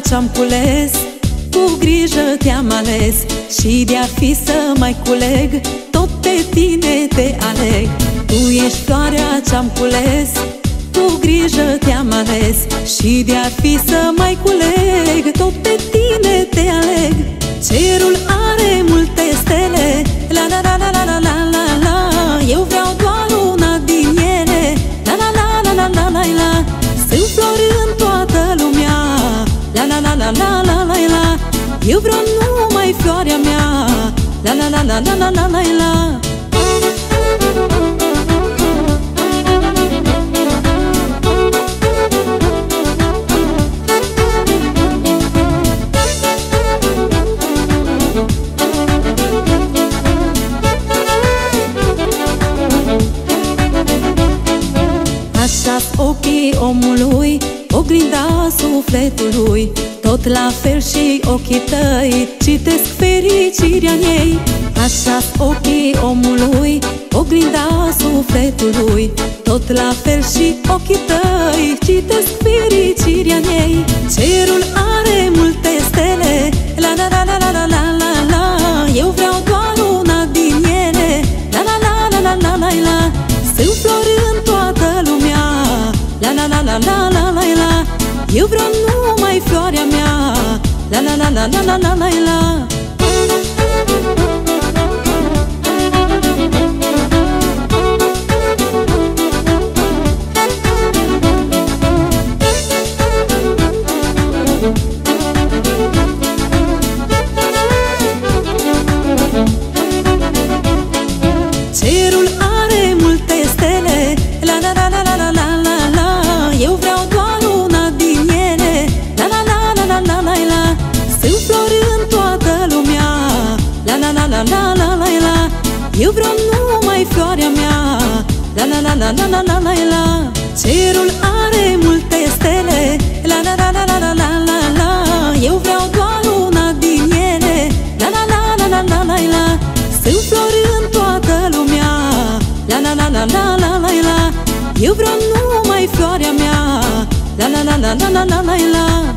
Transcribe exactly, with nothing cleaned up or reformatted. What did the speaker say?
ce-am cules, cu grijă te-am ales. Și de-ar fi să mai culeg, tot pe tine te aleg. Tu ești floarea ce-am cules, cu grijă te-am ales. Și de-ar fi să mai culeg, tot pe tine te aleg. Cerul are multe stele, la la la la la la la la la. Eu vreau doar una din ele, la la la la la la la la. Sunt flori în toată lumea, la la la la la la la la. Eu vreau numai floarea mea, la la la la la la la la la. Așa-s ochii omului, oglinda sufletului. Tot la fel și ochii tăi citesc fericirea în ei. Așa-s ochii omului, oglinda sufletului. Tot la fel și ochii tăi citesc fericirea în ei. Cerul are multe stele, la la la la la la la la la. Eu vreau doar una din ele, la la la la la la la la. Sunt flori în toată lumea, la la la la la la la la. Eu vreau numai floarea mea, la la la la la la la la la. Cerul are multe stele, la la la la la la la la la. Eu vreau doar una din ele, la la la la la la la la. Sunt flori în toată lumea, la la la la la la la la. Eu vreau numai floarea mea, la la la la la la la la la. Cerul are multe stele, la la la la la la la la la. Eu vreau doar una din ele, la la la la la la la la. Sunt flori în toată lumea, la la la la la la la la. Eu vreau numai floarea mea, la la la la la la la la la.